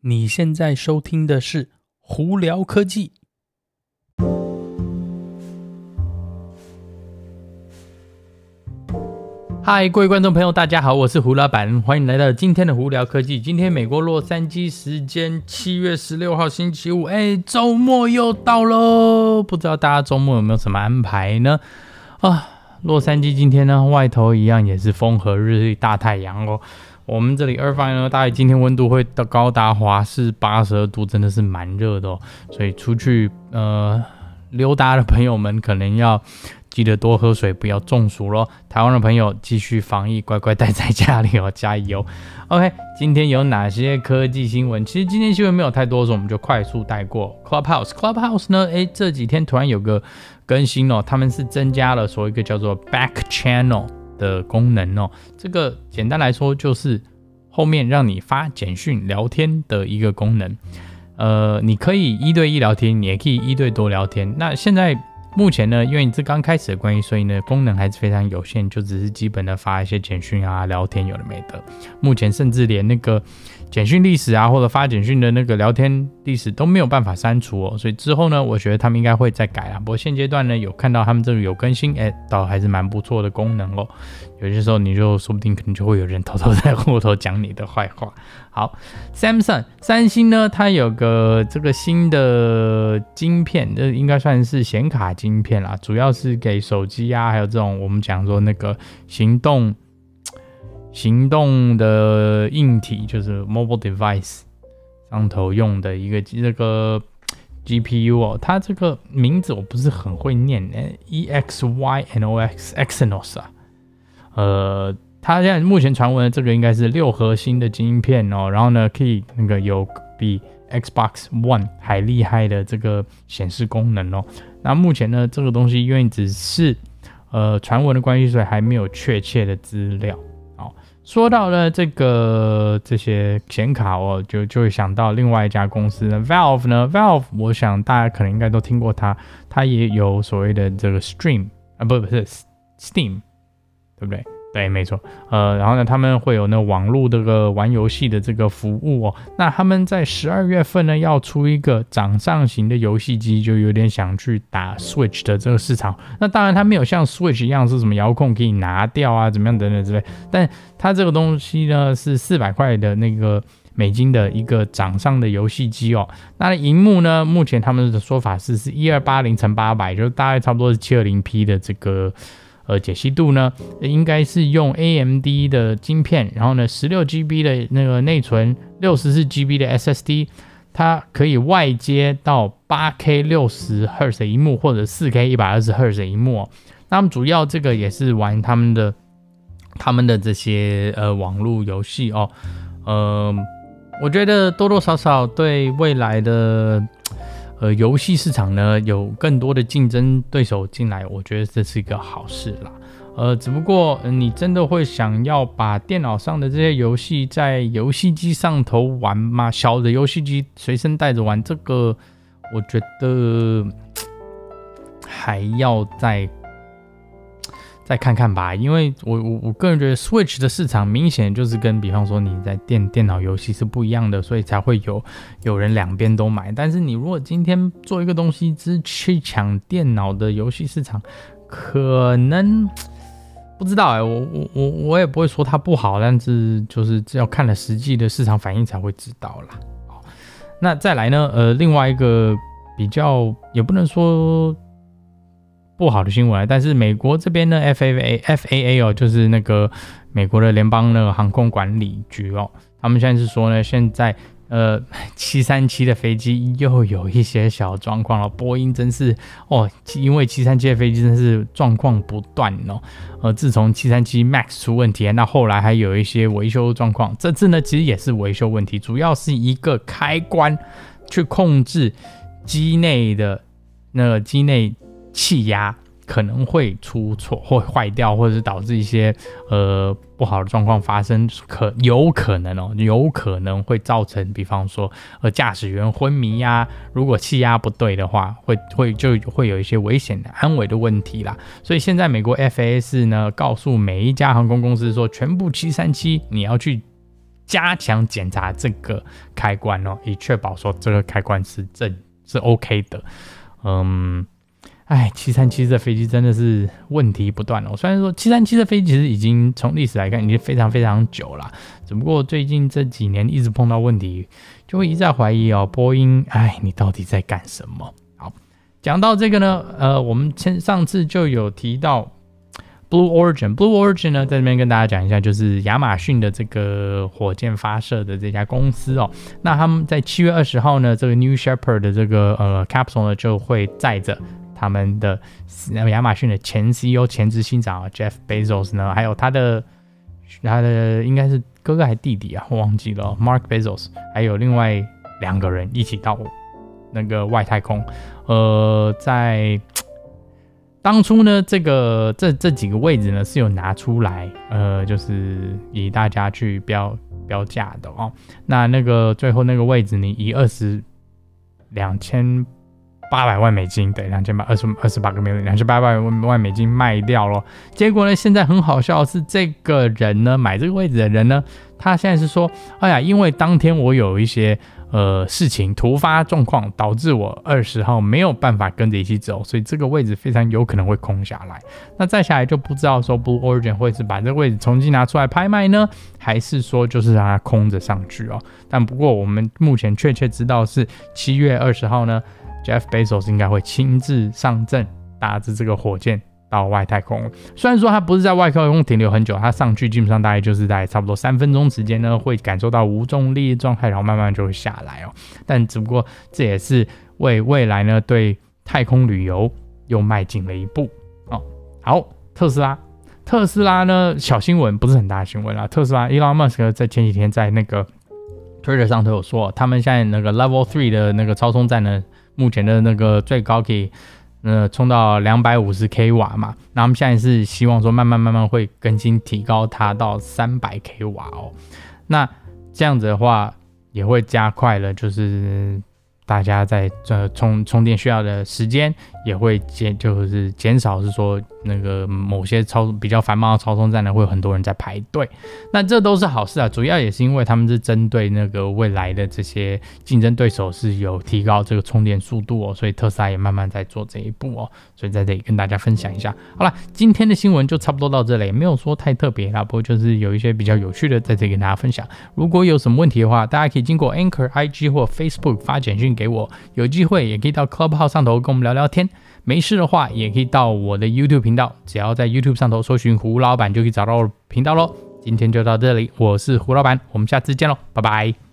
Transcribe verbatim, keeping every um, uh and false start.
你现在收听的是胡聊科技。嗨，各位观众朋友，大家好，我是胡老板，欢迎来到今天的胡聊科技。今天美国洛杉矶时间七月十六号星期五，哎，周末又到喽，不知道大家周末有没有什么安排呢？啊，洛杉矶今天呢，外头一样也是风和日丽，大太阳哦。我们这里二番呢，大概今天温度会到高达华氏八十二度，真的是蛮热的哦。所以出去呃溜达的朋友们，可能要记得多喝水，不要中暑咯。台湾的朋友继续防疫，乖乖待在家里哦，加油。OK， 今天有哪些科技新闻？其实今天新闻没有太多，所以我们就快速带过。Clubhouse，Clubhouse Clubhouse 呢，诶，这几天突然有个更新哦，他们是增加了所谓一个叫做 Back Channel 的功能哦。这个简单来说就是后面让你发简讯聊天的一个功能。呃，你可以一对一聊天，你也可以一对多聊天。那现在目前呢，因为你是刚开始的关系，所以呢功能还是非常有限，就只是基本的发一些简讯啊、聊天有的没的。目前甚至连那个简讯历史啊，或者发简讯的那个聊天历史都没有办法删除哦。所以之后呢，我觉得他们应该会再改啦。不过现阶段呢，有看到他们这个有更新，哎，倒还是蛮不错的功能哦。有些时候你就说不定可能就会有人偷偷在后头讲你的坏话。好 ，Samsung 三星呢，它有个这个新的晶片，这应该算是显卡晶片啦，主要是给手机啊，还有这种我们讲说那个行动行动的硬体，就是 mobile device 上头用的一个这个 G P U 哦，它这个名字我不是很会念 ，E X Y N O X Exynos 啊。呃，它现在目前传闻的这个应该是六核心的晶片哦，然后呢可以那个有比 Xbox One 还厉害的这个显示功能哦。那目前呢这个东西因为只是呃传闻的关系，所以还没有确切的资料。好，说到了这个这些显卡哦，就就会想到另外一家公司呢 Valve 呢 Valve 我想大家可能应该都听过它，它也有所谓的这个 Stream 啊不不是 Steam。对不对？对，没错。呃，然后呢，他们会有那网络这个玩游戏的这个服务哦。那他们在十二月份呢，要出一个掌上型的游戏机，就有点想去打 Switch 的这个市场。那当然，它没有像 Switch 一样是什么遥控可以拿掉啊，怎么样等等之类。但它这个东西呢，是四百块的那个美金的一个掌上的游戏机哦。那萤幕呢，目前他们的说法是是一二八零乘八百，就大概差不多是 七二零 P 的这个。呃，解析度呢，应该是用 A M D 的晶片，然后呢 ，十六 G B 的那个内存， 六十四 G B 的 S S D， 它可以外接到 八 K 六十赫兹 的萤幕或者 四 K 一百二十赫兹 的萤幕哦。那他们主要这个也是玩他们的他们的这些呃网络游戏哦。呃，我觉得多多少少对未来的。呃，游戏市场呢有更多的竞争对手进来，我觉得这是一个好事啦。呃，只不过、呃、你真的会想要把电脑上的这些游戏在游戏机上头玩吗？小的游戏机随身带着玩，这个我觉得还要再再看看吧，因为我我我个人觉得 Switch 的市场明显就是跟比方说你在电电脑游戏是不一样的，所以才会有有人两边都买。但是你如果今天做一个东西只去抢电脑的游戏市场，可能不知道哎、欸，我我我我也不会说它不好，但是就是要看了实际的市场反应才会知道啦。好，那再来呢，呃，另外一个比较也不能说。不好的新闻，但是美国这边呢 ，F A A，F A A 哦，就是那个美国的联邦那个航空管理局哦，他们现在是说呢，现在呃七三七的飞机又有一些小状况了，波音真是哦，因为七三七的飞机真是状况不断哦，呃，自从七三七 MAX 出问题，那后来还有一些维修状况，这次呢其实也是维修问题，主要是一个开关去控制机内的那个机内。气压可能会出错或坏掉，或者是导致一些呃不好的状况发生，可有可能哦，有可能会造成，比方说呃驾驶员昏迷呀、啊，如果气压不对的话，会会就会有一些危险的安危的问题啦。所以现在美国 F A A 是呢告诉每一家航空公司说，全部七三七你要去加强检查这个开关哦，以确保说这个开关是正是 OK 的。嗯，哎，七三七的飞机真的是问题不断哦。虽然说七三七的飞机其实已经从历史来看已经非常非常久了，只不过最近这几年一直碰到问题，就会一再怀疑哦，波音，哎，你到底在干什么？好，讲到这个呢，呃，我们前上次就有提到。Blue Origin，Blue Origin 呢，在这边跟大家讲一下，就是亚马逊的这个火箭发射的这家公司哦。那他们在七月二十号呢，这个 New Shepard 的这个呃 capsule 呢，就会载着他们的亚马逊的前 C E O 前执行长 Jeff Bezos 呢，还有他的他的应该是哥哥还是弟弟啊，我忘记了、哦、Mark Bezos， 还有另外两个人一起到那个外太空，呃，在。当初呢，这个这这几个位置呢是有拿出来，呃，就是以大家去标标价的哦。那那个最后那个位置，你以二十两千八百万美金，对，两千八二十二十八个 million， 两千八百万美金卖掉了。结果呢，现在很好笑的是，这个人呢买这个位置的人呢，他现在是说，哎呀，因为当天我有一些。呃，事情突发状况导致我二十号没有办法跟着一起走，所以这个位置非常有可能会空下来。那再下来就不知道说 Blue Origin 会是把这个位置重新拿出来拍卖呢，还是说就是让它空着上去哦？但不过我们目前确切知道是七月二十号呢 ，Jeff Bezos 应该会亲自上阵，搭着这个火箭。到外太空，虽然说他不是在外太空停留很久，他上去基本上大概就是在差不多三分钟时间呢，会感受到无重力的状态，然后慢慢就会下来哦。但只不过这也是为未来呢对太空旅游又迈进了一步哦。好，特斯拉，特斯拉呢小新闻不是很大的新闻啦。特斯拉 Elon Musk 在前几天在那个 Twitter 上都有说，他们现在那个 Level 三的那个超充站呢，目前的那个最高可以。呃，冲到两百五十 k 瓦嘛，那我们现在是希望说慢慢慢慢会更新提高它到三百 k 瓦哦。那这样子的话，也会加快了，就是大家在呃充充电需要的时间，也会减就是减少，是说那个某些超比较繁忙的超充站呢，会有很多人在排队。那这都是好事啊，主要也是因为他们是针对那个未来的这些竞争对手是有提高这个充电速度哦，所以特斯拉也慢慢在做这一步哦，所以在这里跟大家分享一下。好了，今天的新闻就差不多到这里，没有说太特别啦，不过就是有一些比较有趣的在这里跟大家分享。如果有什么问题的话，大家可以经过 Anchor、I G 或 Facebook 发简讯给我，有机会也可以到 Clubhouse 上头跟我们聊聊天。没事的话，也可以到我的 YouTube 频道，只要在 YouTube 上头搜寻胡老板就可以找到我的频道咯。今天就到这里，我是胡老板，我们下次见咯，拜拜。